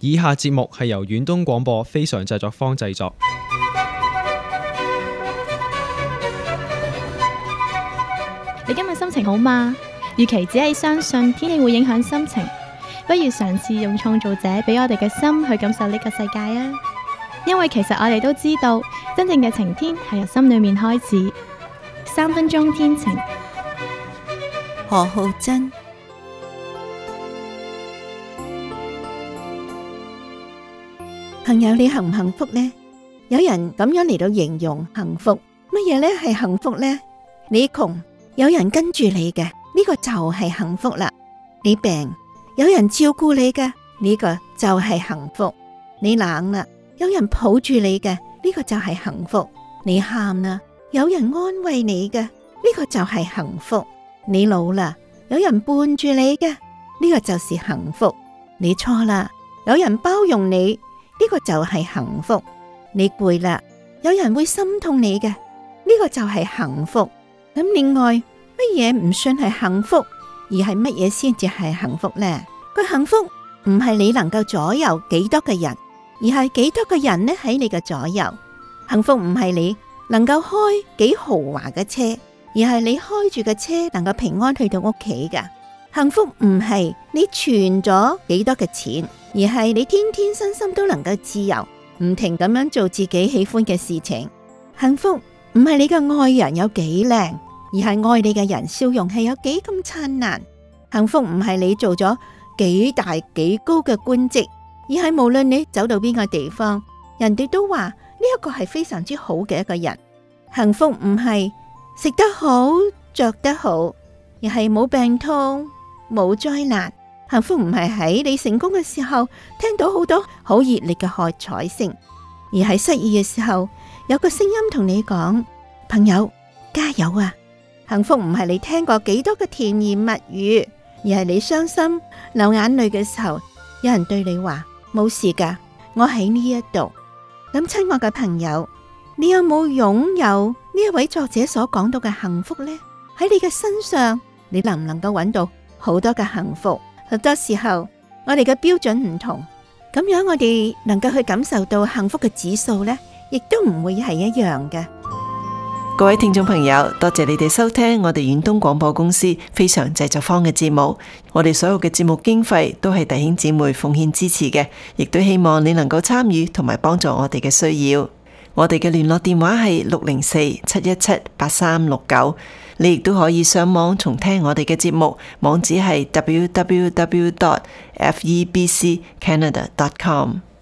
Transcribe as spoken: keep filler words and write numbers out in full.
以下節目係由遠東廣播非常製作坊製作。 你今日心情好嗎？與其只係相信天氣會影響心情，不如嘗試用創造者俾我哋嘅心去感受呢個世界啊！因為其實我哋都知道，真正嘅晴天係由心裏面開始。三分鐘天晴， 何浩珍。朋友，你幸唔幸福呢？有人咁樣嚟到形容幸福，乜嘢呢係幸福呢？你窮，有人跟住你嘅，呢個就係幸福啦。你病，有人照顧你嘅，呢個就係幸福。你冷啦，有人抱住你嘅，呢個就係幸福。你喊啦，有人安慰你嘅，呢個就係幸福。你老啦，有人伴住你嘅，呢個就是幸福。你錯啦，有人包容你，呢個就係幸福。你攰啦，有人會心痛你嘅，呢個就係幸福。咁另外，乜嘢唔算係幸福，而係乜嘢先至係幸福呢？個幸福唔係你能夠左右幾多個人，而係幾多個人呢喺你嘅左右。幸福唔係你能夠開幾豪華嘅車，而係你開住嘅車能夠平安去到屋企㗎。幸福唔係你存咗幾多嘅錢，而係你天天身心都能夠自由，唔停咁樣做自己喜歡嘅事情。幸福唔係你嘅愛人有幾靚，而係愛你嘅人笑容係有幾咁燦爛。幸福唔係你做咗幾大幾高嘅官職，而係無論你走到邊個地方，人哋都話呢一個係非常之好嘅一個人。幸福唔係食得好着得好，而係冇病痛冇災難。幸福唔係喺你成功嘅時候聽到好多好熱烈嘅喝彩聲，而係失意嘅時候有個聲音同你講：朋友加油啊！幸福唔係你聽過幾多嘅甜言蜜語，而係你傷心流眼淚嘅時候，有人對你話冇事噶，我喺呢一度。咁親愛嘅朋友，你有冇擁有呢一位作者所講到嘅幸福呢？喺你嘅身上，你能唔能夠揾到好多嘅幸福？好多時候我哋嘅標準唔同，咁樣我哋能夠去感受到幸福嘅指數呢，亦都唔會係一樣嘅。 各位聽眾朋友，多謝你哋收聽我哋遠東廣播公司非常製作坊嘅節目。我哋所有嘅節目經費都係弟兄姊妹奉獻支持嘅，亦都希望你能夠參與同埋幫助我哋嘅需要。我哋嘅聯絡電話係六零四七一七八三六九。你亦都可以上網重聽我哋嘅節目，網址係 double-u double-u double-u dot f e b c canada dot com。